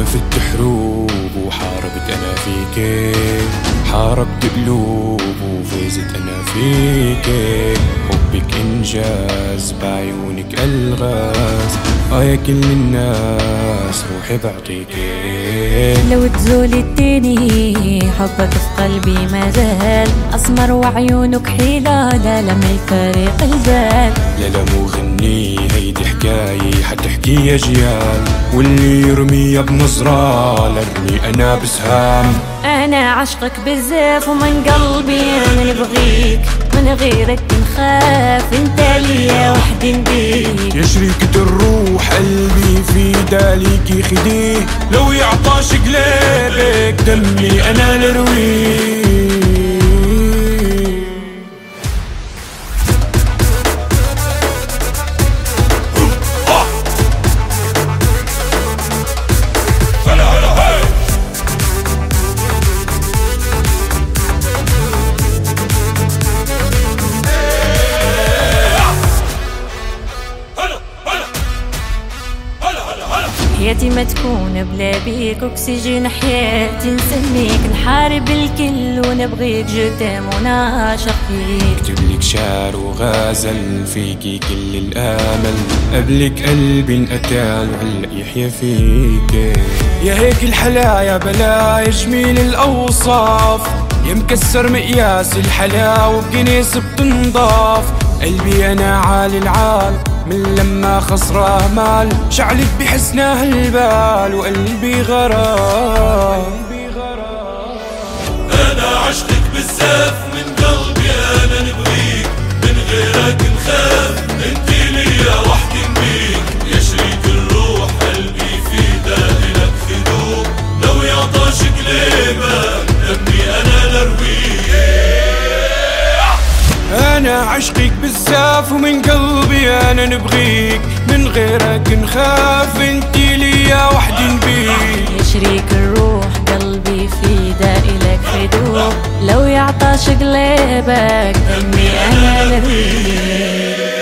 ياما فت حروب وحاربت انا فيك، حاربت قلوب وفزت انا فيك. حبك انجاز بعيونك الغاز، يا كل الناس روحي بعطيك. لو تزول الدنيا حبك في قلبي ما زال، اسمر وعيونك حيلة لا لما يفارق البال. لا لا مو غني هيدي حكاية حتحكي اجيال، واللي يرميها بنظرة لرمي انا بسهام. انا عشقك بزاف ومن قلبي انا نبغيك، من غيرك نخاف انت ليا وحدي نبيك. يا شريكة الروح قلبي في داليكي خديه، لو يعطاش قلبك دمي انا لرويه. حياتي ما تكون بلا بيك، اكسجين حياتي نسميك، نحارب الكل ونبغيك جدام ونعشق فيك. اكتبلك شعر وغازل فيكي كل الامل، قبلك قلبي انقتل وهلا يحيا فيك. يا هيك الحلا يا بلا يا جميل الاوصاف، يا مكسر مقياس الحلاوة بقنيس بتنضاف. قلبي انا عالي العال من لما خسره مال، شعلك بحسناه البال وقلبي غرام. انا عشقك بالزاف من قلبي انا نبغيك، من غيرك نخاف انتي ليا وحدي نبيك. يا شريك الروح قلبي في دائلك خدوق، لو يعطاش قلبك دمي انا لرويك. أنا عشقك بالزاف ومن قلبي أنا نبغيك، من غيرك نخاف انتي ليا وحدي نبيك. يا شريك الروح قلبي في دائلك خدوق، لو يعطاش قلبك دمي أنا لرويك.